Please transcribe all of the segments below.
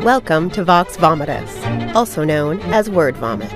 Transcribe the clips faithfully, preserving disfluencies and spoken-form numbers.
Welcome to Vox Vomitus, also known as Word Vomit.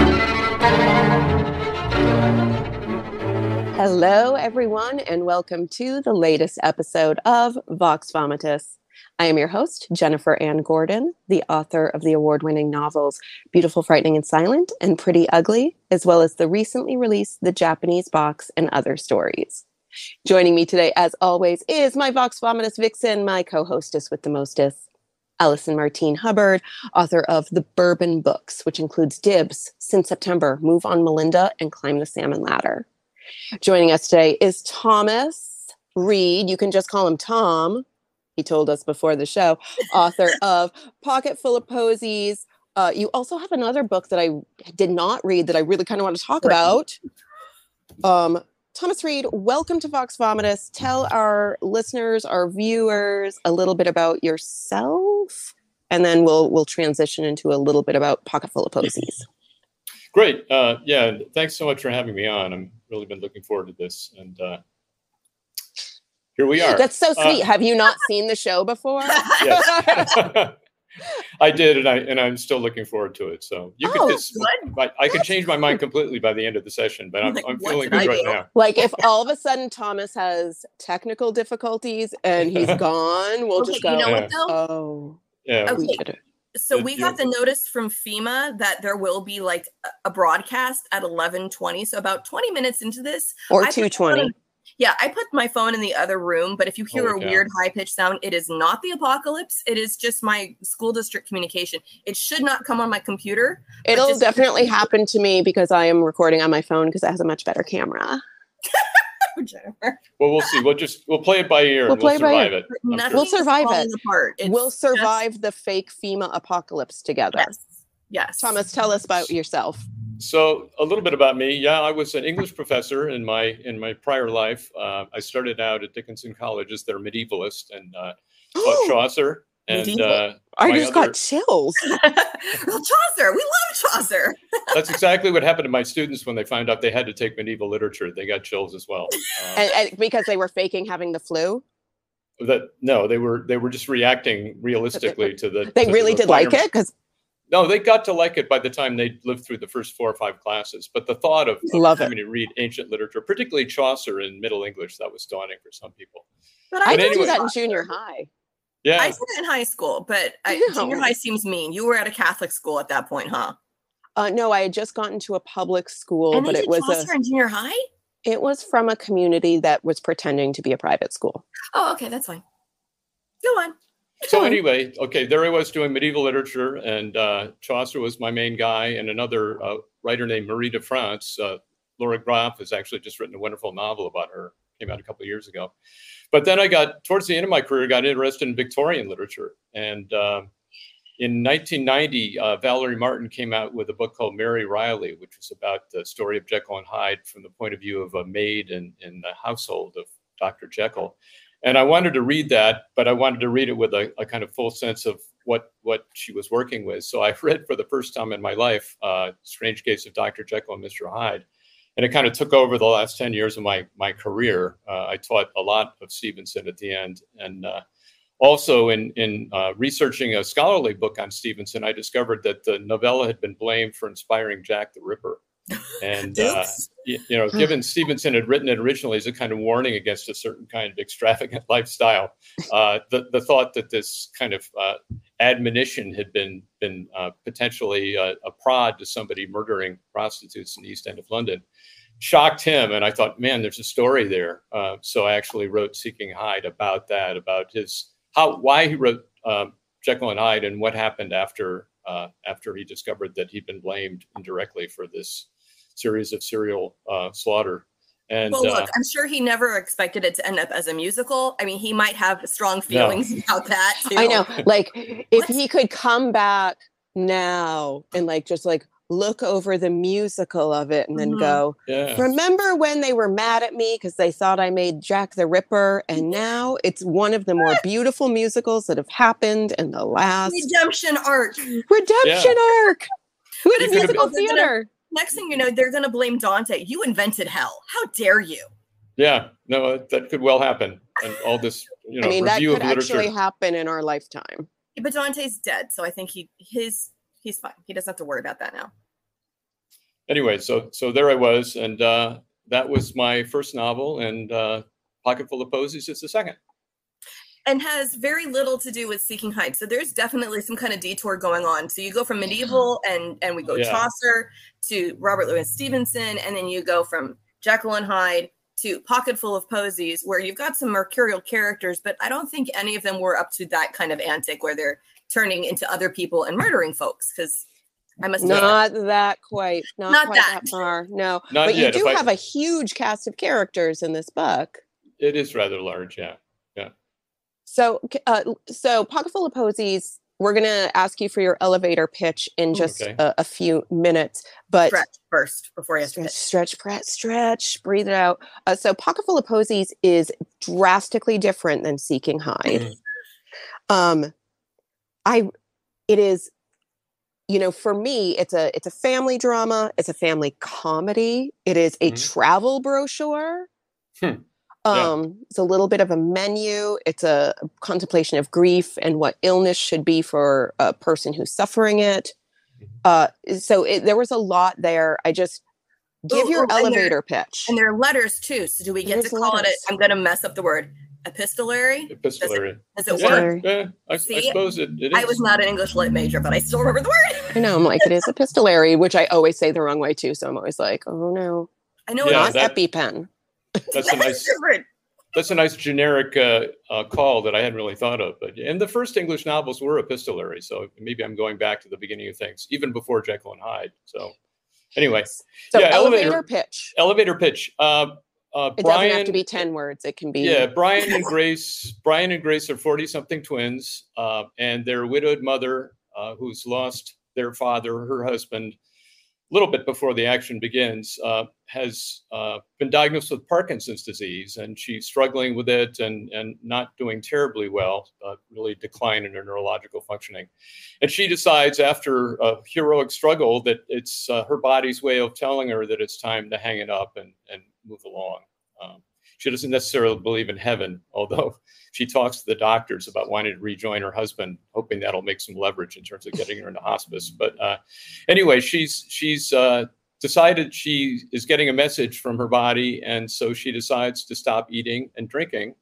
Hello, everyone, and welcome to the latest episode of Vox Vomitus. I am your host, Jennifer Ann Gordon, the author of the award-winning novels Beautiful, Frightening, and Silent and Pretty Ugly, as well as the recently released The Japanese Box and Other Stories. Joining me today, as always, is my Vox Vomitus vixen, my co-hostess with the mostest, Allison Martine Hubbard, author of The Bourbon Books, which includes Dibs, Since September, Move on Melinda, and Climb the Salmon Ladder. Joining us today is Thomas Reed. You can just call him Tom. He told us before the show, author of Pocket Full of Posies. Uh, you also have another book that I did not read that I really kind of want to talk about. Um, Thomas Reed, welcome to Vox Vomitus. Tell our listeners, our viewers, a little bit about yourself, and then we'll we'll transition into a little bit about Pocket Full of Posies. Great. Uh, yeah, thanks so much for having me on. I've really been looking forward to this, and uh, here we are. That's so sweet. Uh, have you not seen the show before? Yes. I did, and I and I'm still looking forward to it. So you oh, could just, I, I could change my mind completely by the end of the session, but I'm, Like, I'm what feeling did good I right do? now. Like if all of a sudden Thomas has technical difficulties and he's gone, we'll Okay, just go, you know Yeah. what though? oh, Yeah. we Okay. did it. So Did we you- got the notice from FEMA that there will be like a- a broadcast at eleven twenty. So about twenty minutes into this, Or I put two twenty. my phone- Yeah, I put my phone in the other room, but if you hear Holy a cow. weird high pitched sound, it is not the apocalypse. It is just my school district communication. It should not come on my computer. but It'll just- definitely happen to me because I am recording on my phone because it has a much better camera. Jennifer. Well, we'll see. We'll just we'll play it by ear. We'll and play we'll it by survive ear. it. I'm Nothing sure. We'll is survive falling it. apart. It's we'll just- survive the fake FEMA apocalypse together. Yes. Yes. Thomas, tell us about yourself. So a little bit about me. Yeah, I was an English professor in my in my prior life. Uh, I started out at Dickinson College as their medievalist and uh, taught Chaucer. And Medieval. uh, I my just other- got chills. Well, Chaucer. We love Chaucer. That's exactly what happened to my students when they found out they had to take medieval literature. They got chills as well. Uh, and, and because they were faking having the flu. that no, they were they were just reacting realistically to the. They to the really did like requirement. it because No, they got to like it by the time they lived through the first four or five classes. But the thought of, of Love it. having to read ancient literature, particularly Chaucer in Middle English, that was daunting for some people. But I But did do anyway- that in junior high. Yeah, I did it in high school, but I, No. junior high seems mean. You were at a Catholic school at that point, huh? Uh, no, I had just gotten to a public school, and but they it did was Chaucer a in junior high? it was from a community that was pretending to be a private school. Oh, okay, that's fine. Go on. So anyway, okay, there I was doing medieval literature, and uh, Chaucer was my main guy, and another uh, writer named Marie de France. Uh, Laura Graf has actually just written a wonderful novel about her. Came out a couple of years ago. But then I got, towards the end of my career, got interested in Victorian literature. And uh, in nineteen ninety, uh, Valerie Martin came out with a book called Mary Riley, which was about the story of Jekyll and Hyde from the point of view of a maid in, in the household of Doctor Jekyll. And I wanted to read that, but I wanted to read it with a, a kind of full sense of what, what she was working with. So I read for the first time in my life, uh, Strange Case of Doctor Jekyll and Mister Hyde. And it kind of took over the last ten years of my, my career. Uh, I taught a lot of Stevenson at the end. And uh, also in, in uh, researching a scholarly book on Stevenson, I discovered that the novella had been blamed for inspiring Jack the Ripper. And, uh, Oops. you, you know, given Stevenson had written it originally as a kind of warning against a certain kind of extravagant lifestyle, uh, the, the thought that this kind of uh, admonition had been, been uh, potentially uh, a prod to somebody murdering prostitutes in the East End of London shocked him. And I thought, man, there's a story there. Uh, so I actually wrote Seeking Hyde about that, about his, how, why he wrote um, Jekyll and Hyde and what happened after, uh, after he discovered that he'd been blamed indirectly for this series of serial uh, slaughter. And Well, look, uh, I'm sure he never expected it to end up as a musical. I mean, he might have strong feelings about that, too. I know, like if What? he could come back now and like just like look over the musical of it and then Mhm. go, yeah. remember when they were mad at me because they thought I made Jack the Ripper, and now it's one of the more beautiful musicals that have happened in the last Redemption arc. redemption arc. Who But did it's musical musical, they're gonna- theater? Next thing you know, they're going to blame Dante. You invented hell. How dare you? Yeah, no, that could well happen. And all this, you know, I mean, that review could of literature. actually happen in our lifetime. But Dante's dead, so I think he his he's fine. He doesn't have to worry about that now. Anyway, so so there I was, and uh, that was my first novel, and uh, Pocketful of Posies is the second. And has very little to do with Seeking Hyde. So there's definitely some kind of detour going on. So you go from medieval and and we go Yeah. Chaucer to Robert Louis Stevenson, and then you go from Jekyll and Hyde to Pocketful of Posies, where you've got some mercurial characters, but I don't think any of them were up to that kind of antic where they're turning into other people and murdering folks. Because I must Not that quite. Not, Not quite that. that. far. No. Not but yet. you If do I- have a huge cast of characters in this book. It is rather large, yeah. So, uh, so Pocketful of Posies, we're going to ask you for your elevator pitch in just Okay. a, a few minutes. But stretch first before you have to stretch, pitch. stretch, stretch, stretch, breathe it out. Uh, so, Pocketful of Posies is drastically different than Seeking Hyde. um, I, it is, you know, for me, it's a it's a family drama. It's a family comedy. It is a Mhm. travel brochure. Hmm. Um, it's a little bit of a menu. It's a contemplation of grief and what illness should be for a person who's suffering it. Uh, so it, there was a lot there. I just give Ooh, your ooh, and there- elevator pitch. And there are letters too. So do we get There's to call it? letters. A, I'm going to mess up the word. Epistolary. Epistolary. Does it Yeah, work? yeah, I, I See? suppose it, it is. I was not an English lit major, but I still remember the word. I know. I'm like, it is epistolary, which I always say the wrong way too. So I'm always like, oh no, I know Yeah, it not that- EpiPen. That's a nice. different. That's a nice generic uh, uh, call that I hadn't really thought of. But and the first English novels were epistolary, so maybe I'm going back to the beginning of things, even before Jekyll and Hyde. So anyway, So Yeah, elevator, elevator- pitch. elevator pitch. Uh, uh, It Brian, doesn't have to be ten words. It can be. Yeah, Brian and Grace. Brian and Grace are forty-something twins, uh, and their widowed mother, uh, who's lost their father, her husband, a little bit before the action begins, uh, has uh, been diagnosed with Parkinson's disease, and she's struggling with it and and not doing terribly well, uh, really decline in her neurological functioning. And she decides, after a heroic struggle, that it's uh, her body's way of telling her that it's time to hang it up and and move along. Um, she doesn't necessarily believe in heaven, although she talks to the doctors about wanting to rejoin her husband, hoping that'll make some leverage in terms of getting her into hospice. But uh, anyway, she's she's uh, decided she is getting a message from her body, and so she decides to stop eating and drinking.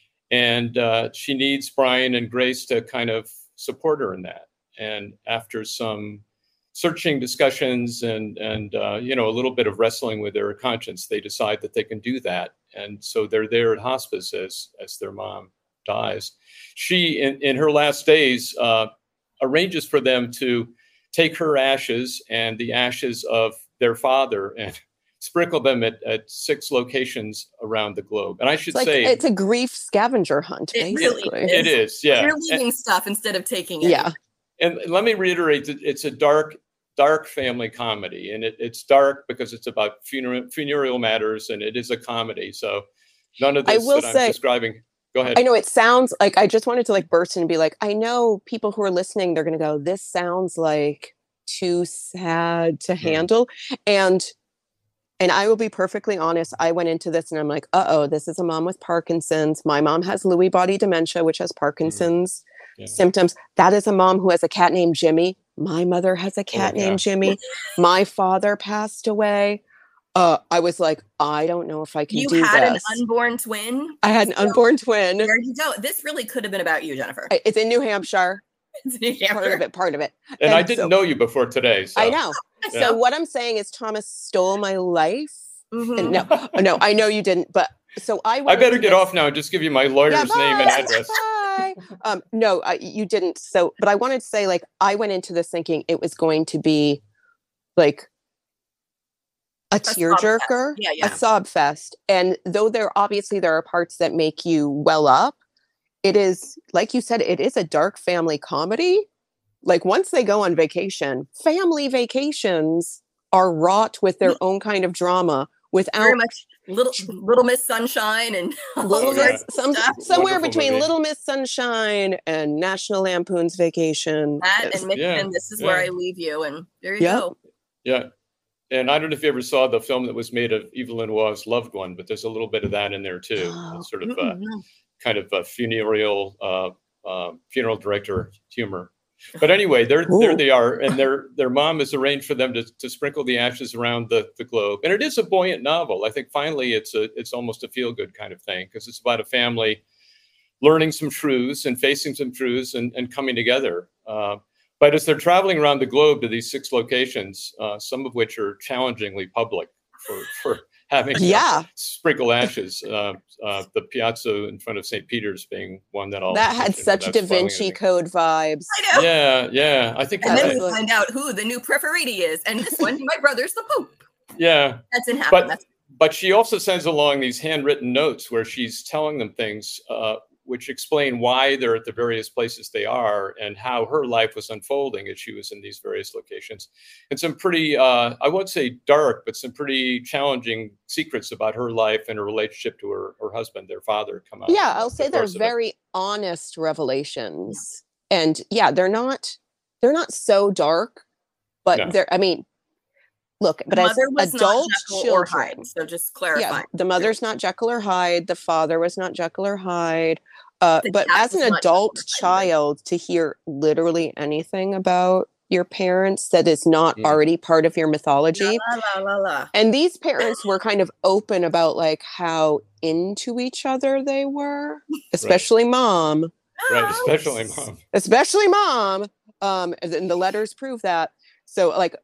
And uh, she needs Brian and Grace to kind of support her in that. And after some searching discussions and and uh, you know, a little bit of wrestling with their conscience, they decide that they can do that. And so they're there at hospice as as their mom dies. She, in, in her last days, uh, arranges for them to take her ashes and the ashes of their father and sprinkle them at, at six locations around the globe. And I should It's like say, it's a grief scavenger hunt, It basically. really it is, yeah. You're leaving stuff instead of taking it. Yeah. And let me reiterate that it's a dark, dark family comedy. And it, it's dark because it's about funeral, funereal matters, and it is a comedy. So none of I this will that say- I'm describing. Go ahead. I know it sounds like I just wanted to like burst in and be like, I know people who are listening, they're going to go, this sounds like too sad to handle. And and I will be perfectly honest. I went into this and I'm like, uh oh, this is a mom with Parkinson's. My mom has Lewy body dementia, which has Parkinson's Yeah. symptoms. That is a mom who has a cat named Jimmy. My mother has a cat Oh, yeah. named Jimmy. My father passed away. Uh, I was like, I don't know if I can You do had this. an unborn twin. I had an So, unborn twin. There you go. This really could have been about you, Jennifer. I- It's in New Hampshire. Part of it. Part of it. and I and didn't so- know you before today. So. I know. Yeah. So what I'm saying is Thomas stole my life. Mhm. And no, no, I know you didn't. But so I. I went better into get this- off now and just give you my lawyer's Yeah, name and bye. address. Bye. Um, no, uh, you didn't. So, but I wanted to say, like, I went into this thinking it was going to be like a sob tearjerker, Yeah, yeah. a sob fest. And though there obviously there are parts that make you well up, it is like you said, it is a dark family comedy. Like once they go on vacation, family vacations are wrought with their own kind of drama without Very much little Little Miss Sunshine and all Little Oh, yeah. Miss, some, stuff. somewhere Wonderful between movie. Little Miss Sunshine and National Lampoon's Vacation. That It's- and Michigan, Yeah, this is where yeah. I leave you. And there you Yep. go. Yeah. And I don't know if you ever saw the film that was made of Eva Lenoir's Loved One, but there's a little bit of that in there too. Oh. It's sort of uh, Mm-mm, no. kind of a funereal, uh, uh, funeral director humor. But anyway, there Ooh. there they are, and their their mom has arranged for them to, to sprinkle the ashes around the, the globe. And it is a buoyant novel. I think finally it's a it's almost a feel good kind of thing, because it's about a family learning some truths and facing some truths and, and coming together. Uh, but as they're traveling around the globe to these six locations, uh, some of which are challengingly public for for having yeah. uh, sprinkle ashes, uh, uh, the piazza in front of Saint Peter's being one that I'll That had mention such without Da spoiling Vinci anything. Code vibes. I know. Yeah, yeah. I think And you're then right. we find out who the new Preferiti is. And this one, my brother's the Pope. Yeah. That didn't happen. But That's but she also sends along these handwritten notes where she's telling them things uh, which explain why they're at the various places they are and how her life was unfolding as she was in these various locations. And some pretty, uh, I won't say dark, but some pretty challenging secrets about her life and her relationship to her, her husband, their father, come out. Yeah, I'll say the they're course of it. very honest revelations. And yeah, they're not they're not so dark, but No. they're I mean, look, but the as mother was adult not Jekyll or children, Hyde. So just yeah, clarifying. the mother's not Jekyll or Hyde, the father was not Jekyll or Hyde. Uh, The but dad as was an not adult Jekyll or Hyde either. child, to hear literally anything about your parents that is not Mm. already part of your mythology. La, la, la, la. And these parents were kind of open about like how into each other they were, especially mom, Right, Oh. especially mom. especially mom. Um, and then the letters prove that. So like,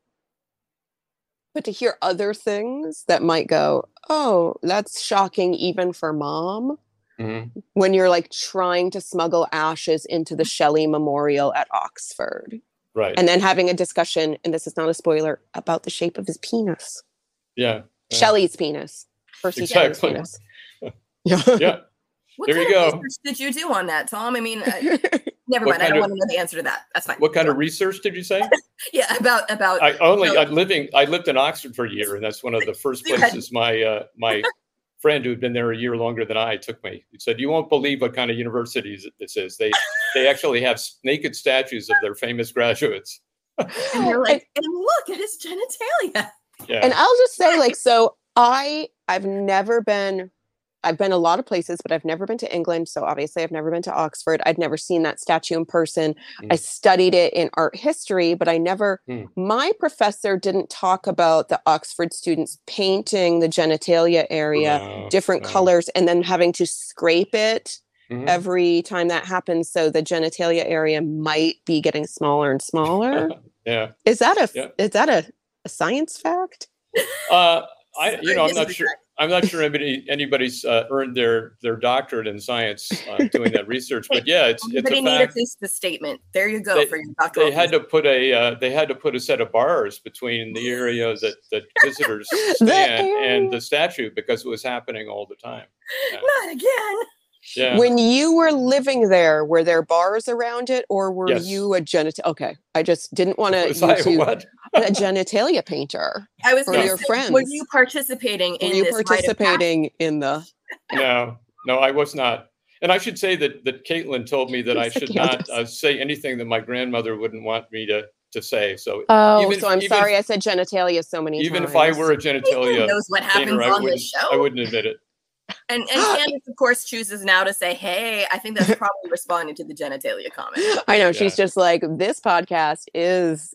but to hear other things that might go, oh, that's shocking even for mom. Mhm. When you're like trying to smuggle ashes into the Shelley Memorial at Oxford Right. and then having a discussion, and this is not a spoiler, about the shape of his penis. yeah. yeah. Shelley's penis. Percy Shelley's Exactly. penis. Yeah. Yeah. What There kind you of go. research did you do on that, Tom? I mean, I, never What mind. I kind don't of- want to know the answer to that. That's fine. What kind of research did you say? Yeah, about about. I only No. I living I lived in Oxford for a year, and that's one of the first You had- places my uh, my friend who had been there a year longer than I took me. He said, "You won't believe what kind of university this is. They they actually have naked statues of their famous graduates." and you're like, and look at his genitalia. Yeah, And I'll just say, like, so I I've never been I've been a lot of places, but I've never been to England. So obviously I've never been to Oxford. I'd never seen that statue in person. I Mm. studied it in art history, but I never Mm. my professor didn't talk about the Oxford students painting the genitalia area No, different no. colors and then having to scrape it Mhm. every time that happens. So the genitalia area might be getting smaller and smaller. yeah. Is that a Yeah. is that a, a science fact? Uh, I you know I'm not History sure. fact. I'm not sure anybody anybody's uh, earned their their doctorate in science uh, doing that research, but yeah, it's it's Everybody a need a fact. thesis statement. There you go They- for your doctoral. They had thesis. to put a uh, they had to put a set of bars between the area that that visitors stand area. and the statue because it was happening all the time. Yeah. Not again. Yeah. When you were living there, were there bars around it, or were Yes. you a genital? Okay, I just didn't want Was to I use you what? a genitalia painter. I was Or going to your say, friends. were you participating Were in you this rite of participating in the? No, no, I was not. And I should say that that Caitlin told me that I Yes, I should can't not uh, say anything that my grandmother wouldn't want me to to say. So Oh, Even- so I'm even sorry if- I said genitalia so many even times. if I were a Caitlin genitalia knows what happens painter, I on wouldn't this show. I wouldn't admit it. And, and Candace, of course, chooses now to say, hey, I think that's probably responding to the genitalia comment. I know she's Yeah. just like, this podcast is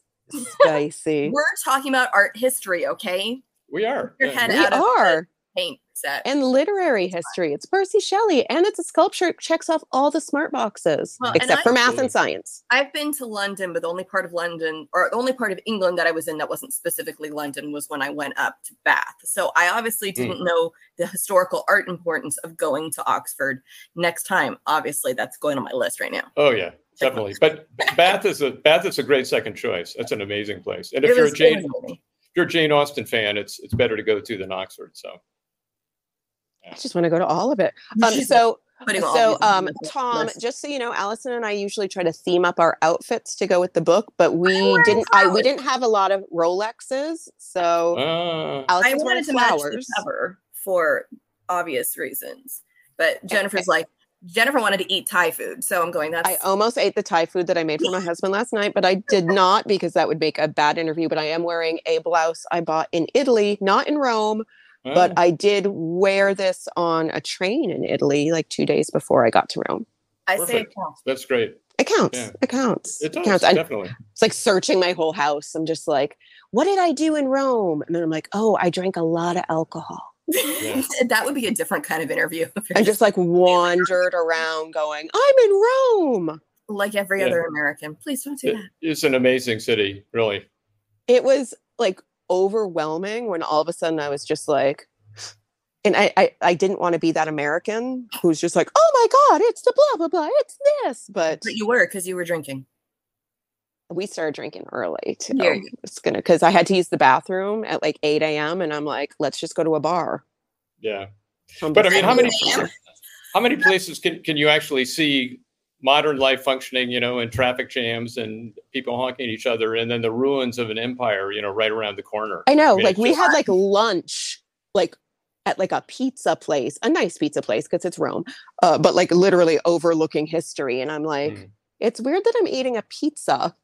spicy. We're talking about art history, okay? We are. Your yeah. head We out of the are. paint set. And literary history. It's Percy Shelley, and it's a sculpture. It checks off all the smart boxes, Well, and except I- for math Absolutely. and science. I've been to London, but the only part of London, or the only part of England that I was in that wasn't specifically London, was when I went up to Bath. So I obviously didn't know the historical art importance of going to Oxford. Next time, obviously, that's going on my list right now. Oh yeah, definitely. But Bath is a Bath is a great second choice. That's an amazing place. And if It you're a was- it Jane was amazing. if you're a Jane Austen fan, it's it's better to go to than Oxford. So I just want to go to all of it. You Um, should so, Putting all so these um, on the Tom, list. just so you know, Allison and I usually try to theme up our outfits to go with the book, but we wearing didn't. I we flowers. didn't have a lot of Rolexes, so uh, I Allison's wearing wanted to match the flowers. cover for obvious reasons, but Jennifer's like, Jennifer wanted to eat Thai food, so I'm going. That's I almost ate the Thai food that I made for my husband last night, but I did not because that would make a bad interview. But I am wearing a blouse I bought in Italy, not in Rome, uh, but I did wear this on a train in Italy like two days before I got to Rome. I say it Perfect. counts. That's great. It counts. Yeah. It counts. It does, counts. I- definitely. It's like searching my whole house. I'm just like, what did I do in Rome? And then I'm like, oh, I drank a lot of alcohol. Yeah. That would be a different kind of interview. if you're I just like wandered around going, I'm in Rome. like every Yeah. other American. Please don't do It- that. It's an amazing city, really. It was like overwhelming when all of a sudden I was just like, and I, I, I didn't want to be that American who's just like, oh my God, it's the blah, blah, blah, it's this. But But you were because you were drinking. we started drinking early too. Yeah, you- It's gonna, because I had to use the bathroom at like eight a.m. and I'm like, let's just go to a bar. Yeah. I'm But I just mean, how like, many Yeah. how many places can, can you actually see modern life functioning, you know, in traffic jams and people honking at each other, and then the ruins of an empire, you know, right around the corner? I know, I mean, like it's we just- had like lunch, like at like a pizza place, a nice pizza place because it's Rome, uh, but like literally overlooking history. And I'm like, Mm. it's weird that I'm eating a pizza.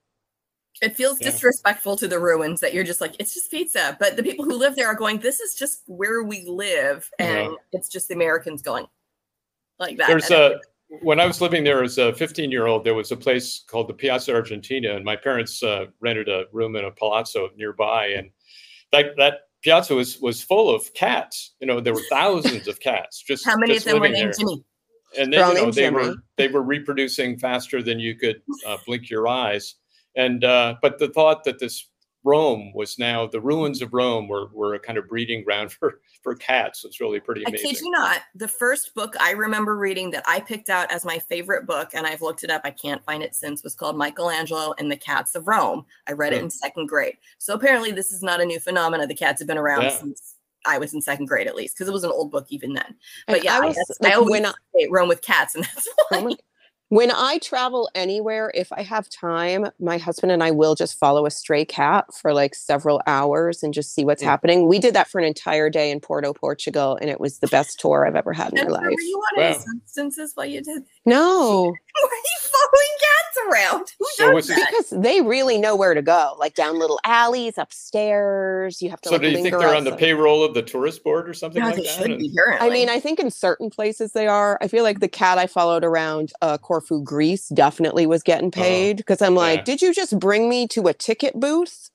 It feels Yeah. disrespectful to the ruins that you're just like, it's just pizza. But the people who live there are going, this is just where we live. And Yeah. it's just the Americans going like that. There's And a when I was living there as a fifteen year old, there was a place called the Piazza Argentina, and my parents uh, rented a room in a palazzo nearby, and that that piazza was was full of cats. You know, there were thousands of cats. Just how many just of them were living named there. Jimmy? And They're all then you know named they Jimmy. were they were reproducing faster than you could uh, blink your eyes. And uh, but the thought that this Rome was now the ruins of Rome were were a kind of breeding ground for for cats was really pretty I amazing. kid you not. The first book I remember reading that I picked out as my favorite book, and I've looked it up, I can't find it since, was called Michelangelo and the Cats of Rome. I read it Hmm. in second grade. So apparently this is not a new phenomenon. The cats have been around Yeah. since I was in second grade, at least, because it was an old book even then. And But yeah, I I, was that's- like, I always when I- associate Rome with cats, and that's why. Oh my- When I travel anywhere, if I have time, my husband and I will just follow a stray cat for like several hours and just see what's Mm. happening. We did that for an entire day in Porto, Portugal, and it was the best tour I've ever had in my Jennifer, life. were you on any Wow. substances while you did? No, Were you following cats around? Who So does was it- that? because they really know where to go, like down little alleys, upstairs. You have to So like do you think linger they're on the outside. payroll of the tourist board or something No, like they that? should And- be, apparently. I mean, I think in certain places they are. I feel like the cat I followed around uh, Corfu, Greece, definitely was getting paid because I'm like, yeah. did you just bring me to a ticket booth?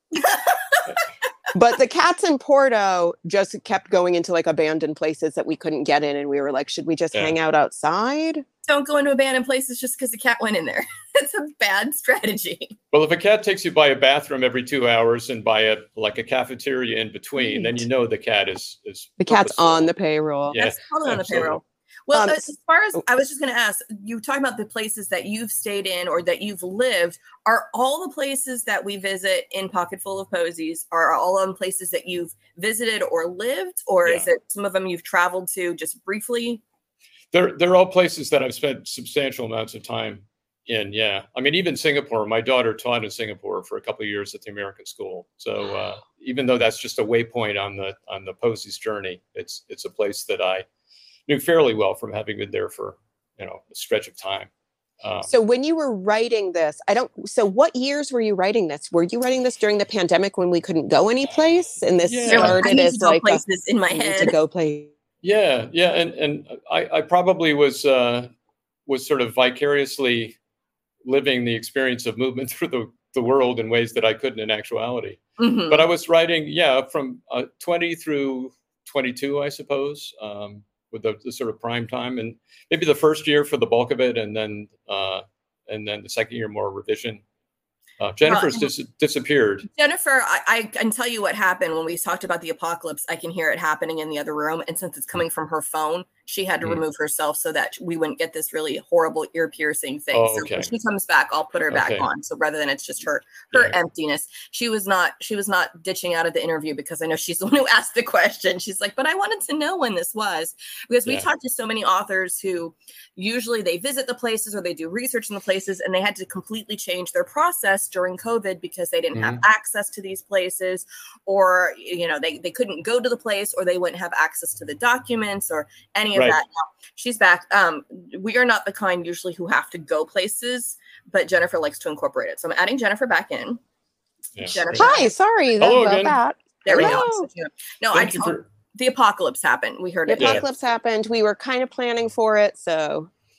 But the cats in Porto just kept going into like abandoned places that we couldn't get in, and we were like, should we just Yeah. hang out outside? Don't go into abandoned places just because the cat went in there. It's a bad strategy. Well, if a cat takes you by a bathroom every two hours and by a like a cafeteria in between, then you know the cat is is The cat's purposeful. on the payroll. Yeah, That's totally on the absolutely. payroll. Well, Um, as far as I was just going to ask, you talking about the places that you've stayed in or that you've lived. Are all the places that we visit in Pocketful of Posies are all on places that you've visited or lived, or is it some of them you've traveled to just briefly? They're they're all places that I've spent substantial amounts of time in. Yeah, I mean, even Singapore. My daughter taught in Singapore for a couple of years at the American School. So uh, even though that's just a waypoint on the on the Posies journey, it's it's a place that I knew fairly well from having been there for you know a stretch of time. Um, So when you were writing this, I don't. So what years were you writing this? Were you writing this during the pandemic when we couldn't go anyplace, and this Yeah. You're like, I started need to as go like a, places in my I need to head. go play? Yeah, yeah, and and I, I probably was uh, was sort of vicariously living the experience of movement through the, the world in ways that I couldn't in actuality. Mhm. But I was writing, yeah, from uh, twenty through twenty-two, I suppose, um, with the, the sort of prime time, and maybe the first year for the bulk of it, and then uh, and then the second year more revision. Uh, Jennifer's Well, dis- disappeared. Jennifer, I, I can tell you what happened when we talked about the apocalypse. I can hear it happening in the other room. And since it's coming from her phone, she had to Mm. remove herself so that we wouldn't get this really horrible ear piercing thing. Oh, So okay. when she comes back, I'll put her back Okay. on. So rather than it's just her her Yeah. emptiness, she was not she was not ditching out of the interview because I know she's the one who asked the question. She's like, but I wanted to know when this was, because we Yeah. talked to so many authors who usually they visit the places or they do research in the places, and they had to completely change their process during COVID because they didn't have Mhm. access to these places, or you know they, they couldn't go to the place, or they wouldn't have access to the documents or any of Right. that. Now, she's back. Um, we are not the kind usually who have to go places, but Jennifer likes to incorporate it. So I'm adding Jennifer back in. Yeah, Jennifer. great. Hi, sorry Hello about again. that. There we Hello. go. So, no, I Thank you told for- the apocalypse happened. We heard The it. Yeah. apocalypse happened. We were kind of planning for it, so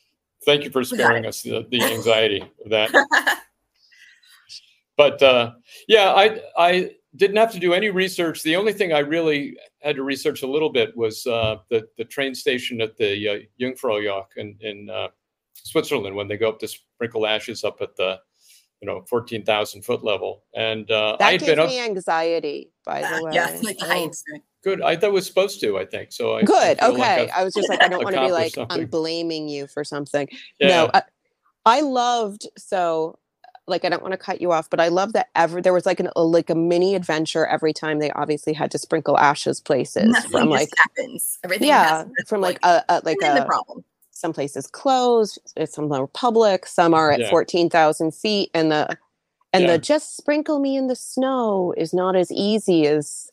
Thank you for sparing us the, the anxiety of that. But uh, yeah, I I didn't have to do any research. The only thing I really had to research a little bit was uh, the the train station at the uh, Jungfraujoch in in uh, Switzerland when they go up to sprinkle ashes up at the you know fourteen thousand foot level. And uh, that I'd gave been me up, anxiety, by the way. Yeah, like the Oh. heights. good. I thought it was supposed to. I think so. I, Good. I feel Okay. like I've I was just like, I don't want to be like, accomplished something. I'm blaming you for something. Yeah. No, I, I loved, so like, I don't want to cut you off, but I love that ever, there was like an, a, like a mini adventure every time they obviously had to sprinkle ashes places Nothing from just like, happens. Everything yeah, happens, from like a, a like and the a, problem. some places closed, some are public, some are at Yeah. fourteen thousand feet. And the, and Yeah. the just sprinkle me in the snow is not as easy as,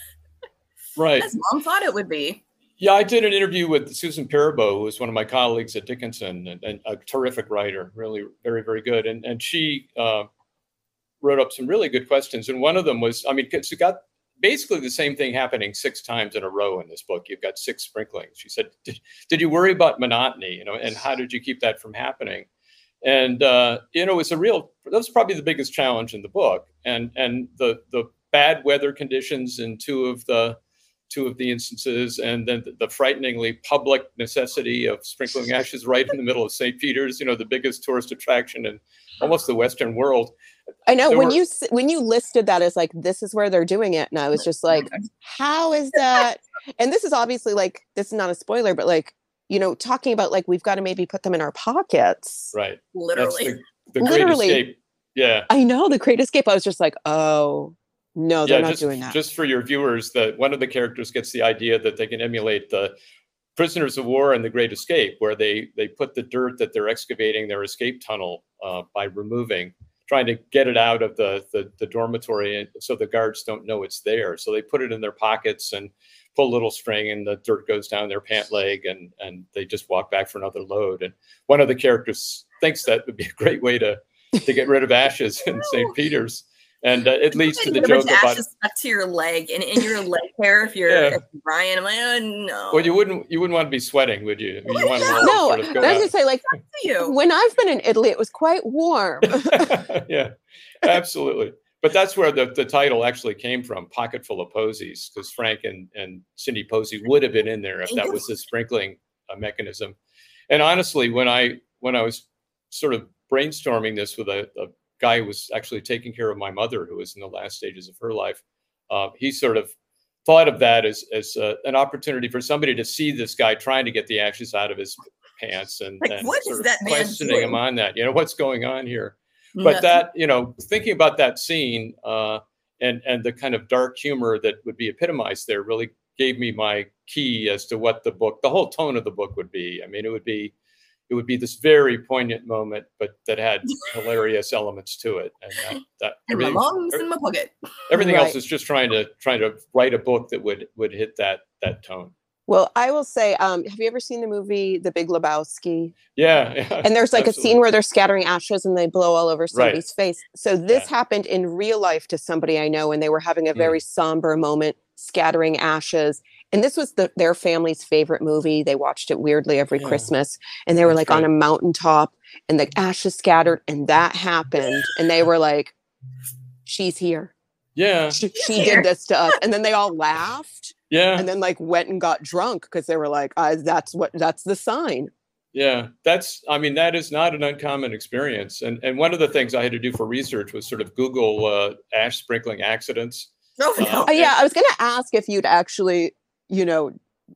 Right. As Mom thought it would be. Yeah, I did an interview with Susan Paribault, who was one of my colleagues at Dickinson, and, and a terrific writer, really very, very good. And and she uh, wrote up some really good questions. And one of them was, I mean, it's got basically the same thing happening six times in a row in this book. You've got six sprinklings. She said, did, did you worry about monotony? You know, and how did you keep that from happening? And uh, you know, it's a real. That was probably the biggest challenge in the book. And and the the bad weather conditions in two of the two of the instances, and then the frighteningly public necessity of sprinkling ashes right in the middle of Saint Peter's, you know, the biggest tourist attraction in almost the Western world. I know There when were- you s- when you listed that as like, this is where they're doing it, and I was just like, how is that? And this is obviously like, this is not a spoiler, but like, you know, talking about like, we've got to maybe put them in our pockets. Right. Literally. That's the, the Great Literally. Escape. Yeah. I know, the Great Escape. I was just like, oh no, they're yeah, not just, doing that. just for your viewers, that one of the characters gets the idea that they can emulate the prisoners of war and the Great Escape, where they they put the dirt that they're excavating their escape tunnel uh, by removing, trying to get it out of the, the the dormitory, and so the guards don't know it's there. So they put it in their pockets and pull a little string, and the dirt goes down their pant leg, and and they just walk back for another load. And one of the characters thinks that would be a great way to to get rid of ashes in Saint Peter's. And uh, it leads to the joke about ashes stuck to your leg and in your leg hair if you're, Yeah. if you're Brian. I'm like, oh no. Well, you wouldn't you wouldn't want to be sweating, would you? You want to No, sort of go I was out. gonna say like, you. when I've been in Italy, it was quite warm. Yeah, absolutely. But that's where the, the title actually came from, Pocket Full of Posies, because Frank and, and Cindy Posey would have been in there if that was the sprinkling uh, mechanism. And honestly, when I when I was sort of brainstorming this with a, a guy who was actually taking care of my mother, who was in the last stages of her life, uh, he sort of thought of that as, as uh, an opportunity for somebody to see this guy trying to get the ashes out of his pants and, Like, and what sort is of that man questioning him doing? on that. You know, what's going on here? But Nothing. that, you know, thinking about that scene uh, and and the kind of dark humor that would be epitomized there really gave me my key as to what the book, the whole tone of the book would be. I mean, it would be, it would be this very poignant moment, but that had hilarious elements to it. And that, that And my everything, mom's in my pocket. everything Right. else is just trying to trying to write a book that would would hit that that tone. Well, I will say, um, have you ever seen the movie The Big Lebowski? Yeah, yeah, And there's like a absolutely. scene where they're scattering ashes and they blow all over somebody's face. So this Yeah. happened in real life to somebody I know, and they were having a Mm. very somber moment, scattering ashes. And this was the, their family's favorite movie. They watched it weirdly every Yeah. Christmas. And they were That's like on right. a mountaintop, and the ashes scattered, and that happened. And they were like, she's here. Yeah, She, she did this to us. And then they all laughed yeah. and then like went and got drunk because they were like, uh, that's what, that's the sign. Yeah, that's, I mean, that is not an uncommon experience. And and one of the things I had to do for research was sort of Google uh, ash sprinkling accidents. Oh, no. Uh, Oh, yeah, I was going to ask if you'd actually, you know,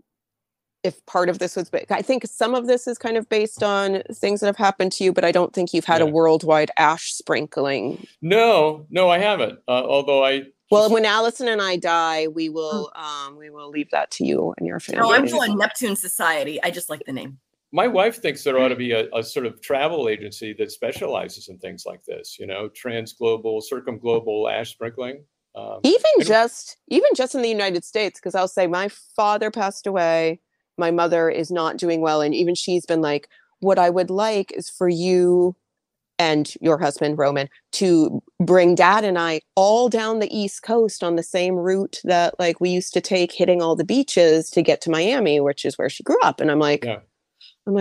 if part of this was, ba- I think some of this is kind of based on things that have happened to you, but I don't think you've had a Yeah. worldwide ash sprinkling. No, no, I haven't. Uh, although I, Well, just- when Allison and I die, we will, um, we will leave that to you and your family. No, I'm going Neptune Society. I just like the name. my wife thinks there ought to be a, a sort of travel agency that specializes in things like this, you know, transglobal, circumglobal ash sprinkling. Um, even I don't- just even just in the United States, because I'll say my father passed away, my mother is not doing well, and even she's been like, what I would like is for you and your husband Roman to bring dad and I all down the East Coast on the same route that like we used to take, hitting all the beaches to get to Miami, which is where she grew up. And I'm like, Yeah. I'm like,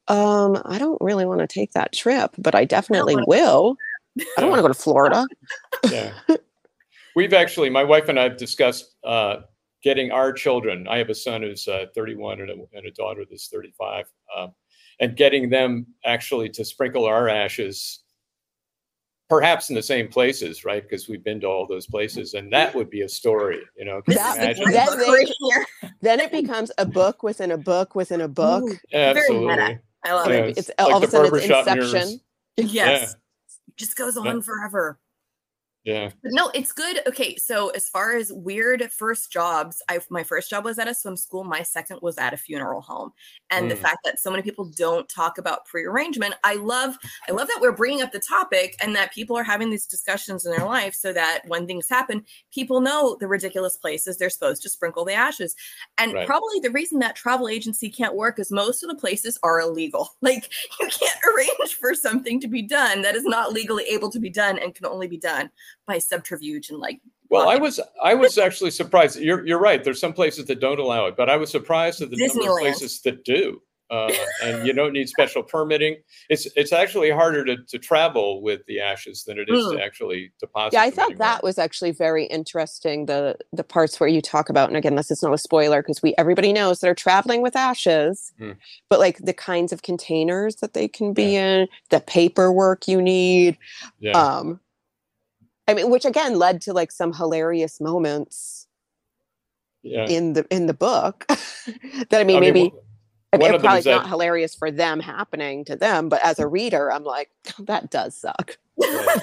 Um, I don't really want to take that trip, but I definitely wanna- will. I don't Yeah. want to go to Florida. Yeah. We've actually, my wife and I have discussed uh, getting our children. I have a son who's uh, thirty-one and a, and a daughter that's thirty-five, uh, and getting them actually to sprinkle our ashes, perhaps in the same places, right? Because we've been to all those places, and that would be a story, you know. Can you This is imagine? the That- book they- right here. Then it becomes a book within a book within a book. Ooh, Absolutely. very meta. I love Yeah, it. It's like all of the a sudden it's barbershop Inception. mirrors. Yes. Just goes on Yeah. forever. Yeah. But no, it's good. Okay, so as far as weird first jobs, I my first job was at a swim school. My second was at a funeral home, and the Mm. fact that so many people don't talk about prearrangement, I love. I love that we're bringing up the topic and that people are having these discussions in their life, so that when things happen, people know the ridiculous places they're supposed to sprinkle the ashes. And Right. probably the reason that travel agency can't work is most of the places are illegal. Like you can't arrange for something to be done that is not legally able to be done and can only be done by subterfuge and like Well, I blocking. was I was actually surprised. You're you're right. There's some places that don't allow it, but I was surprised at the number of Disneyland. places that do. Uh, and you don't need special permitting. It's it's actually harder to, to travel with the ashes than it is Mm. to actually deposit. Yeah, I them thought anywhere. that was actually very interesting. The the parts where you talk about, and again, this is not a spoiler because we everybody knows they're traveling with ashes, Mm. but like the kinds of containers that they can be in, the paperwork you need. Yeah. Um, I mean, which again led to like some hilarious moments yeah. in the in the book. that I mean, I mean, maybe one- I mean, one it's of them probably is that- not hilarious for them happening to them, but as a reader, I'm like, that does suck. Right.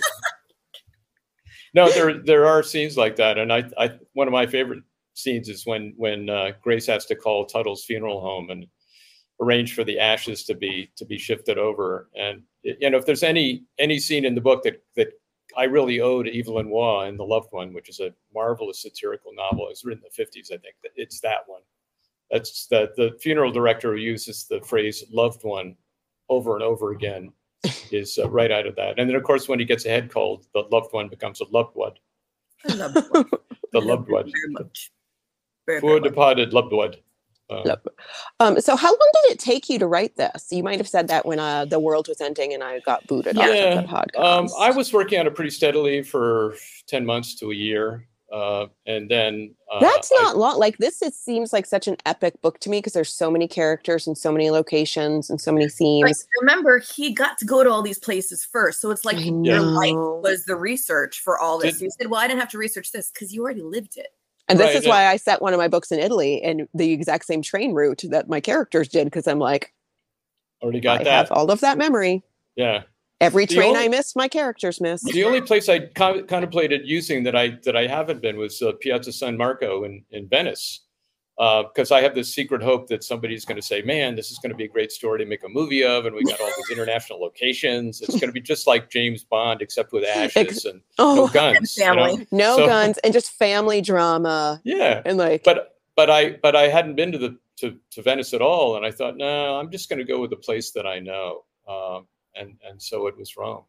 No, there there are scenes like that, and I, I one of my favorite scenes is when when uh, Grace has to call Tuttle's funeral home and arrange for the ashes to be to be shifted over. And you know, if there's any any scene in the book that that I really owe to Evelyn Waugh in The Loved One, which is a marvelous satirical novel, it was written in the fifties, I think. It's that one. That's the the funeral director who uses the phrase "loved one" over and over again. Is uh, right out of that. And then, of course, when he gets a head cold, the loved one becomes a loved one. I love it. I The love loved it one. very much. Very, very Poor much. departed loved one. Uh, Love- Um, so how long did it take you to write this? You might have said that when uh, the world was ending and I got booted off yeah, of the podcast. um, I was working on it pretty steadily for ten months to a year. Uh, and then uh, That's I- not long. Like this, it seems like such an epic book to me because there's so many characters and so many locations and so many Like, themes. remember, he got to go to all these places first. So it's like I your life know. was the research for all this. Did- you said, well, I didn't have to research this because you already lived it. And this Right, is and- why I set one of my books in Italy and the exact same train route that my characters did because I'm like, already got I that. have all of that memory. Yeah. Every The train only- I missed, my characters missed. The only place I con- contemplated using that I that I haven't been was uh, Piazza San Marco in in Venice, because I have this secret hope that somebody's going to say, "Man, this is going to be a great story to make a movie of," and we got all these international locations. It's going to be just like James Bond, except with ashes and no Oh, guns. you know? family. no So- guns and just family drama Yeah, and like but but I but I hadn't been to the to, to Venice at all, and I thought, no, I'm just going to go with the place that I know, um, and and so it was Rome.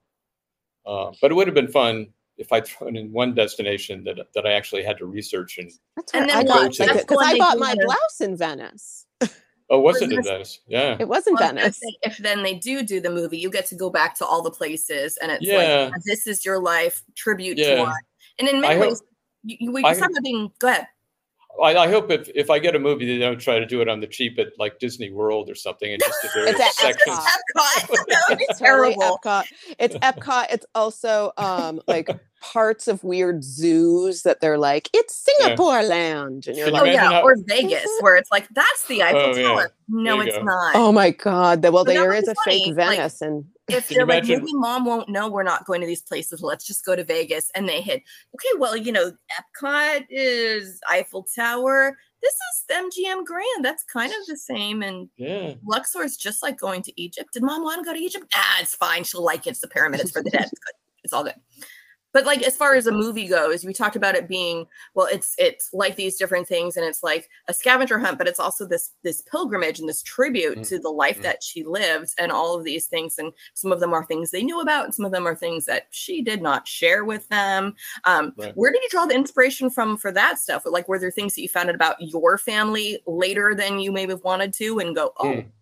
Uh, but it would have been fun if I'd thrown in one destination that that I actually had to research. And that's And where then I what? got That's because when I they bought do my the- blouse in Venice. oh, was Was it in this- Venice? Yeah, It was in Well, I was gonna Venice. say, if then they do do the movie, you get to go back to all the places, and it's Yeah. like this is your life tribute to Yeah. what. And in I many hope- ways, you, you, we I- talk about being. Go ahead. I, I hope if if I get a movie, they don't try to do it on the cheap at like Disney World or something, and just the various at sections. Epcot. Epcot. That would be It's totally terrible. Epcot. It's Epcot. It's also um like parts of weird zoos that they're like, it's Yeah. Singapore land. And you're Can you Oh like, imagine yeah, how- or Vegas, where it's like that's the Eiffel Oh, yeah. Tower. No, There you it's go. not. oh my God. The- Well, But that there would is be a funny, fake like- Venice and If Can they're you like, imagine- maybe mom won't know we're not going to these places. Let's just go to Vegas. And they hit, okay, well, you know, Epcot is Eiffel Tower. This is M G M Grand. That's kind of the same. And Yeah, Luxor is just like going to Egypt. Did mom want to go to Egypt? Ah, it's fine. She'll like it. It's the pyramid. It's for the dead. It's good. It's all good. But like as far as a movie goes, we talked about it being, well, it's it's like these different things, and it's like a scavenger hunt, but it's also this this pilgrimage and this tribute Mm. to the life Mm. that she lived, and all of these things. And some of them are things they knew about, and some of them are things that she did not share with them. Um, Right. Where did you draw the inspiration from for that stuff? Like, were there things that you found out about your family later than you maybe have wanted to, and go, oh, Mm.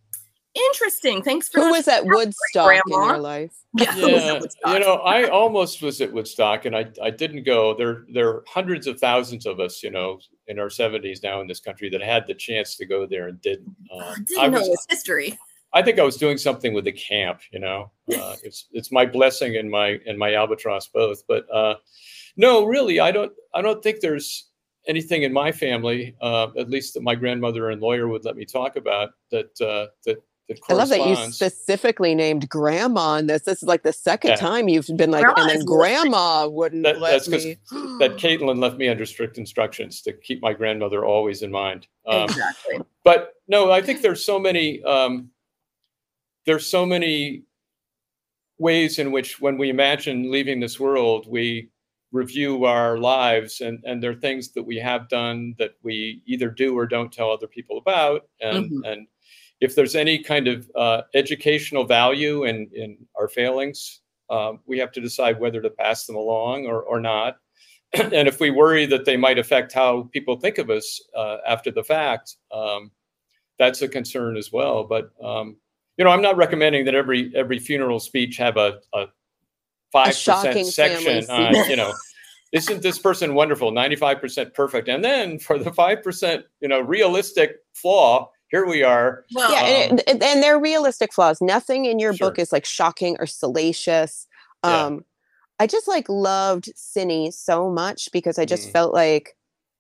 Interesting. Thanks for Who was at Woodstock in Grandma. your life? Yeah, who was at Yeah, Woodstock? you know, I almost was at Woodstock, and I I didn't go. There there are hundreds of thousands of us, you know, in our seventies now in this country that had the chance to go there and didn't. I Um, didn't I know was, it was history. I think I was doing something with the camp, you know. Uh, it's it's my blessing and my and my albatross both. But uh, no, really, I don't I don't think there's anything in my family, uh, at least that my grandmother and lawyer would let me talk about, that uh, that that I love that you corresponds. specifically named grandma in this. This is like the second Yeah. time you've been like, Grandma and then is grandma wouldn't That- let that's 'cause me. that Caitlin left me under strict instructions to keep my grandmother always in mind. Um, Exactly. but no, I think there's so many um, there's so many ways in which when we imagine leaving this world, we review our lives, and and there are things that we have done that we either do or don't tell other people about, and Mhm. and if there's any kind of uh, educational value in in our failings, um, we have to decide whether to pass them along or or not. And if we worry that they might affect how people think of us uh, after the fact, um, that's a concern as well. But um, you know, I'm not recommending that every every funeral speech have a, a five shocking percent family section on, secret. you know, isn't this person wonderful, ninety-five percent perfect, and then for the five percent, you know, realistic flaw, here we are. Well, Yeah, and, Um, it, and they're realistic flaws. Nothing in your Sure. book is like shocking or salacious. Yeah. Um, I just like loved Cindy so much because I just Mm. felt like,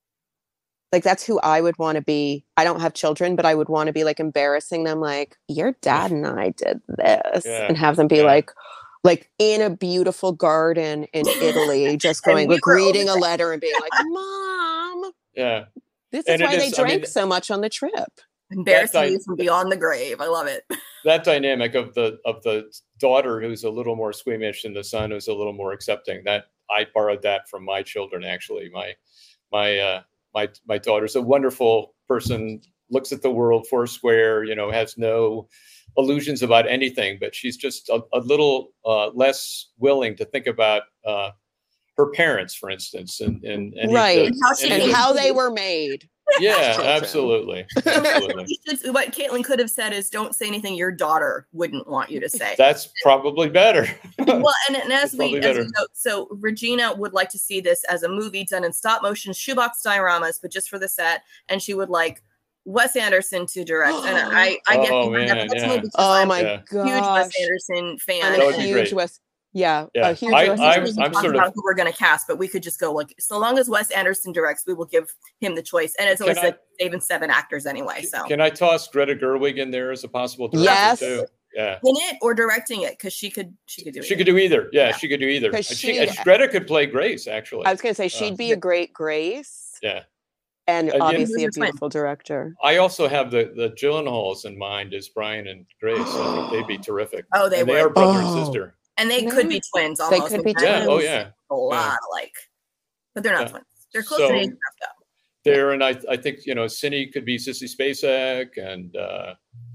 like that's who I would want to be. I don't have children, but I would want to be like embarrassing them, like your dad and I did this, Yeah. and have them be Yeah. like, like in a beautiful garden in Italy, just And going we like were reading a over letter and being like, "Mom, Yeah. this is And it why they is- I drank mean- so much on the trip." embarrassing That you from beyond the grave. I love it. That dynamic of the of the daughter who's a little more squeamish and the son who's a little more accepting, that I borrowed that from my children. Actually, my my uh, my my daughter's a wonderful person, looks at the world four square, you know, has no illusions about anything, but she's just a, a little uh, less willing to think about uh, her parents, for instance, and and any of Right. the- And how she any of And Any the- how they were made. yeah, children. absolutely, absolutely. You should- what Caitlin could have said is, "Don't say anything your daughter wouldn't want you to say." That's probably better. Well, and, and as That's we, probably as we better. know, so Regina would like to see this as a movie done in stop motion shoebox dioramas, but just for the set, and she would like Wes Anderson to direct. And I, I get Oh, behind that, man, but that's yeah. only because Oh I'm my Yeah. a huge Wes gosh. Anderson fan. I'm That a would be huge great. Wes. Yeah, Yeah. a huge I- Wes I'm- Anderson I'm fan. sort of- about who we're going to cast, but we could just go like, so long as Wes Anderson directs, we will give him the choice. And it's always Can I- like even seven actors anyway. So Can I toss Greta Gerwig in there as a possible director Yes. too? Yeah, in it or directing it, because she could, she could do it. she could do either. Yeah, Yeah. she could do either. 'Cause And she, she- and Greta could play Grace, actually. I was going to say she'd Uh, be a great Grace, yeah. and Uh, you- obviously a Who's your twin? beautiful director. I also have the the Gyllenhaals in mind as Brian and Grace. I think they'd be terrific. Oh, they and they would. are brother Oh. and sister. And they could be twins They almost. could be Like, Yeah. Oh twins. yeah. A lot like, but they're not Yeah. twins. They're close So- to age enough though. There, and I I think you know Cindy could be Sissy Spacek, and uh,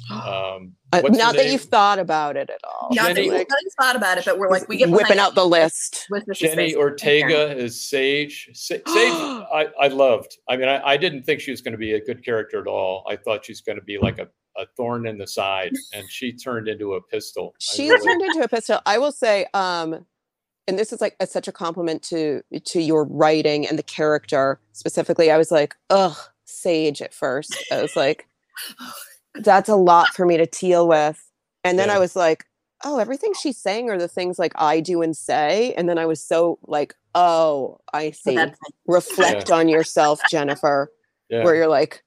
um, Uh, what's her not that name? you've thought about it at all. Not that Jenny- you Like, not that you thought about it, but we're like we get whipping behind out the list. with this Jenny space. Ortega is Sage. Sa- Sage, I, I loved. I mean, I, I didn't think she was going to be a good character at all. I thought she was going to be like a, a thorn in the side, and she turned into a pistol. I She really- turned into a pistol. I will say, um, and this is like a, such a compliment to to your writing and the character specifically. I was like, ugh, Sage at first. I was like, that's a lot for me to deal with. And then Yeah. I was like, oh, everything she's saying are the things like I do and say. And then I was so like, oh, I So see. that's Reflect on yourself, Jennifer. Yeah. Where you're like,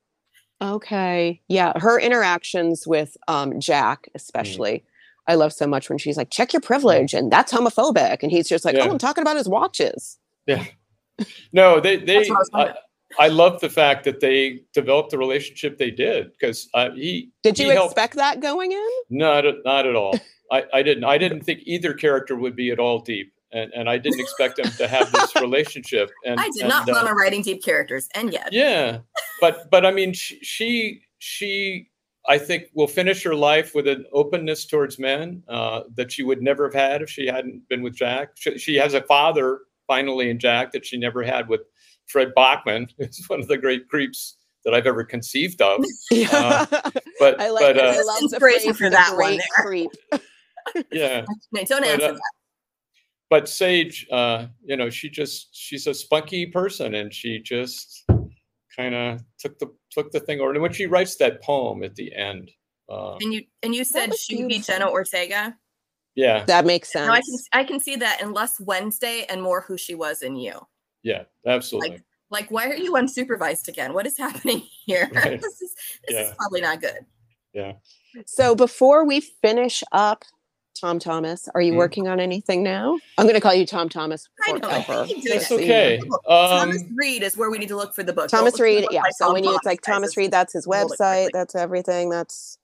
okay, yeah. Her interactions with um, Jack, Mm. especially, I love so much when she's like, check your privilege, and that's homophobic, and he's just like, Yeah. oh, I'm talking about his watches. Yeah. No, they they. That's what I was I, wondering. I love the fact that they developed the relationship they did, because uh, he Did you he helped- expect that going in? Not at, not at all. I, I didn't. I didn't think either character would be at all deep, and, and I didn't expect them to have this relationship. And I did and, not uh, plan on writing deep characters, and yet. Yeah, but but I mean, she, she she I think will finish her life with an openness towards men uh, that she would never have had if she hadn't been with Jack. She, she has a father finally in Jack that she never had with Fred Bachman. It's one of the great creeps that I've ever conceived of. Yeah. Uh, but I like but it. uh, I love the inspiration phrase, for the that one great there. creep. yeah. No, don't But, answer uh, that. but Sage, uh, you know, she just she's a spunky person, and she just kind of took the took the thing over. And when she writes that poem at the end, uh, And you and you said was she would be beautiful. Jenna Ortega. yeah, That makes No, I can sense. I can see that in less Wednesday and more who she was in you. yeah, absolutely. Like, why are you unsupervised again? What is happening here? Right. This is this Yeah. is probably not good. Yeah. So before we finish up, Tom Thomas, are you Hmm? working on anything now? I'm going to call you Tom Thomas I know. I forever. keep doing That's just so you know. okay. Thomas Um, Reed is where we need to look for the book. Thomas Don't look Reed, for yeah. like So Tom when you, it's like guys. Thomas It's- Reed, that's his hold it website, quickly. that's everything. That's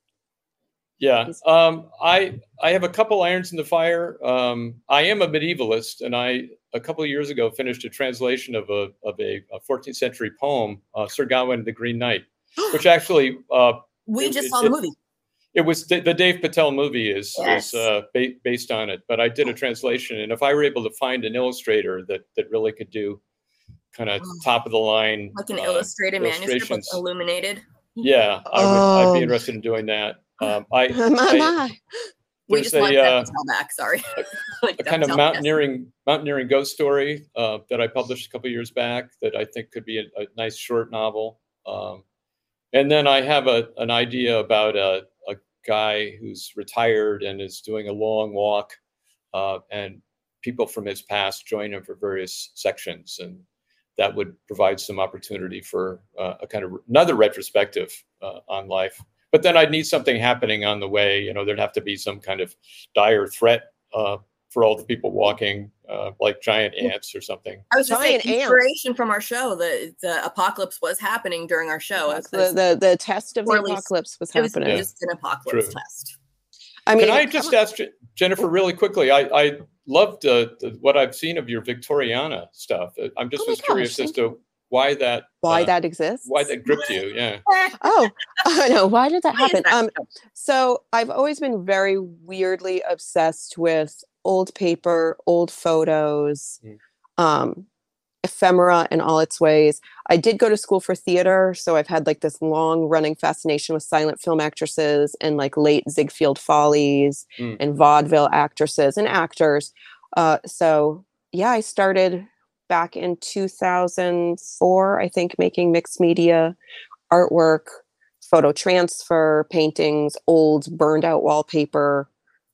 yeah. Um, I I have a couple irons in the fire. Um, I am a medievalist, and I a couple of years ago finished a translation of a of a, a fourteenth century poem, uh, Sir Gawain the Green Knight, which actually uh, We it- just it- saw the it- movie. It was the, the Dave Patel movie is Yes. is uh, ba- based on it, but I did a translation, and if I were able to find an illustrator that that really could do kind of top of the line, Like an uh, illustrated manuscript, like illustrations, illuminated. yeah, I would I'd Oh. be interested in doing that. Um, I, my, I my. We there's just want a, Deb uh, Patel back. Sorry, like a Deb kind of Patel, yes. mountaineering mountaineering ghost story uh, that I published a couple of years back that I think could be a, a nice short novel. Um, and then I have a an idea about a, a guy who's retired and is doing a long walk, uh, and people from his past join him for various sections, and that would provide some opportunity for uh, a kind of another retrospective uh, on life. But then I'd need something happening on the way. You know, there'd have to be some kind of dire threat uh, for all the people walking, uh, like giant ants or something. I was just saying, Giant ants. inspiration from our show. The the apocalypse was happening during our show. It was, The, the, the test of the Or at least apocalypse was it was happening. just an apocalypse True. test. I mean, Can I come just on. ask Je- Jennifer really quickly? I, I loved uh, the, what I've seen of your Victoriana stuff. Uh, I'm just Oh my was curious gosh, as to why that why uh, that exists? why that gripped you. Yeah. Oh, I know. Why did that Why is happen? that Um, so? so I've always been very weirdly obsessed with old paper, old photos, Mm. um, ephemera in all its ways. I did go to school for theater, so I've had like this long running fascination with silent film actresses and like late Ziegfeld Follies Mm. and vaudeville actresses and actors. Uh, so yeah, I started back in two thousand four, I think, making mixed media artwork, photo transfer, paintings, old burned out wallpaper,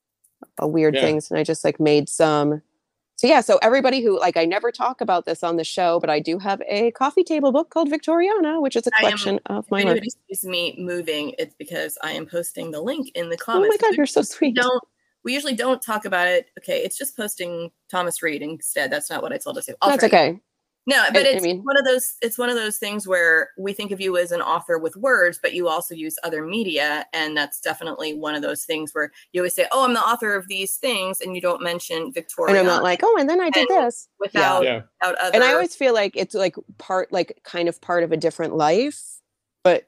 uh, weird Yeah. things. And I just like made some. So yeah, so everybody who like, I never talk about this on the show, but I do have a coffee table book called Victoriana, which is a I am- collection of If my work. anybody sees me moving, it's because I am posting the link in the Oh comments. my God, We you're so usually sweet. Don't we usually don't talk about it? Okay, it's just posting Thomas Reed instead. That's not what I told us to. I'll That's try. okay. No, but I- I it's mean- one of those. It's one of those things where we think of you as an author with words, but you also use other media, and that's definitely one of those things where you always say, "Oh, I'm the author of these things," and you don't mention Victoria. And I'm not like, oh, and then I did And this. without Yeah. without other. And I always feel like it's like part, like kind of part of a different life, but,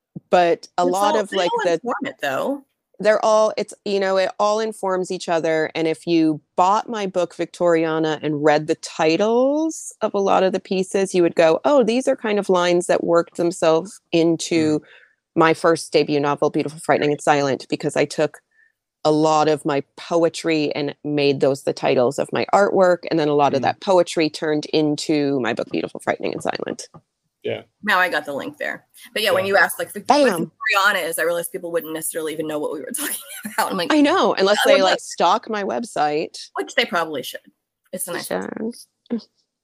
but a It's lot all- of they like all the, inform it though. they're all, it's, you know, it all informs each other. And if you bought my book Victoriana and read the titles of a lot of the pieces, you would go, oh, these are kind of lines that worked themselves into my first debut novel, Beautiful, Frightening, and Silent, because I took a lot of my poetry and made those the titles of my artwork. And then a lot of Mm. that poetry turned into my book, Beautiful, Frightening, and Silent. Now I got the link there. But yeah, when Yeah. you asked like Vic- Bam. what Victoriana is, I realized people wouldn't necessarily even know what we were talking about. I'm like, I know, unless I would they like look. stalk my website. which they probably should. It's a nice. Sure.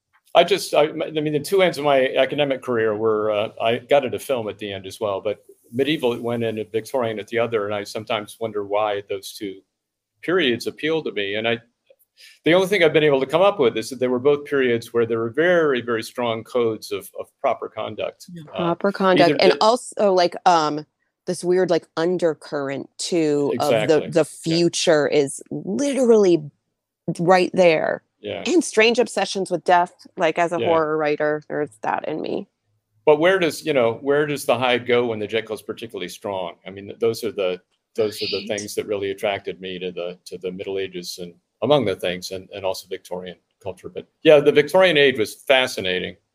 I just, I, I mean, the two ends of my academic career were, uh, I got into film at the end as well, but medieval at one end and Victorian at the other. And I sometimes wonder why those two periods appeal to me. And I, the only thing I've been able to come up with is that they were both periods where there were very, very strong codes of, of proper conduct. Uh, Proper conduct. either And the- also like um this weird like undercurrent too of Exactly. the the future is literally right there. yeah. And strange obsessions with death. Like as a Yeah. horror writer, there's that in me. But where does, you know, where does the hide go when the Jekyll's particularly strong? I mean, those are the, those are the Right. things that really attracted me to the, to the Middle Ages and among the things, and, and also Victorian culture. But yeah, the Victorian age was fascinating.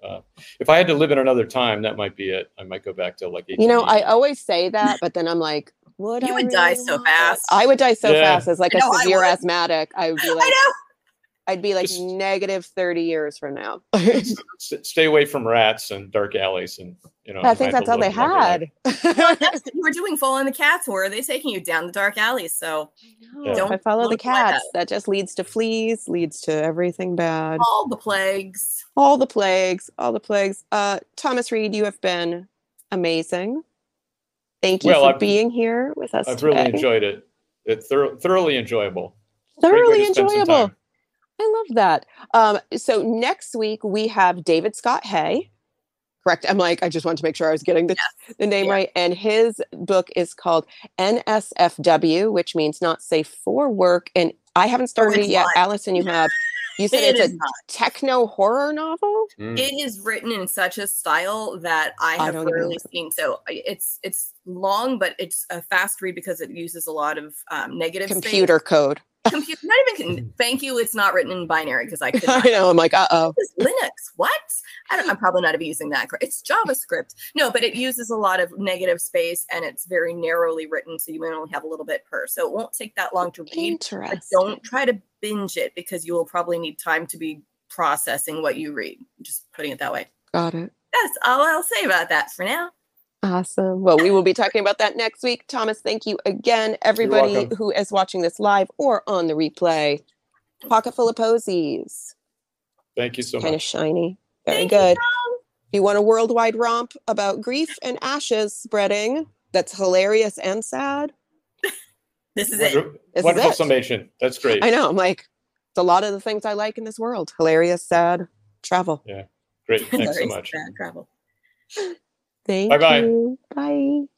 uh, if I had to live in another time, that might be it. I might go back to like, you know, I always say that, but then I'm like, would You I would really die so want that? fast. I would die so Yeah. fast as like I a know I severe would. asthmatic. I would be I like, know. I'd be like Just- negative thirty years from now. S- stay away from rats and dark alleys, and you know. I think have that's a all they little longer life. had. Well, that's what you were doing following the cats. Where are they taking you down the dark alleys? So No, Yeah. if I Don't- follow the don't try that. cats, that just leads to fleas, leads to everything bad. all the plagues. All the plagues, all the plagues. Uh, Thomas Reed, you have been amazing. Thank you Well, for I've- being here with us I've today. really enjoyed it. It's thor- thoroughly enjoyable. Great Thoroughly way to spend some enjoyable. time. I love that. Um, so next week we have David Scott Hay. Correct. I'm like, I just wanted to make sure I was getting the, the name Yeah. right. And his book is called N S F W, which means not safe for work. And I haven't started it's it yet. not. Allison, you have. You said It it's is a not. techno horror novel. Mm. It is written in such a style that I I have don't even rarely know. seen. So it's it's long, but it's a fast read because it uses a lot of um, negative space. Computer code. Computer. Not even. Con- thank you. It's not written in binary because I could I not. know. I'm like, uh oh. This is Linux. What? I don't, I'm probably not even using that. correct. It's JavaScript. No, but it uses a lot of negative space and it's very narrowly written, so you may only have a little bit per. So it won't take that long to read. Interesting. But don't try to binge it because you will probably need time to be processing what you read. Just putting it that way. Got it. That's all I'll say about that for now. Awesome. Well, we will be talking about that next week. Thomas, thank you again. Everybody welcome. who is watching this live or on the replay, pocket full of posies. Thank you so Kind of much. shiny. Very Thank you, good. If you want a worldwide romp about grief and ashes spreading, that's hilarious and sad. This is it. Wonder- This is Wonderful it. summation. That's great. I know. I'm like, it's a lot of the things I like in this world. Hilarious, sad, travel. Great. Thanks so Sorry, much. bad travel. Thank Bye-bye. you. Bye.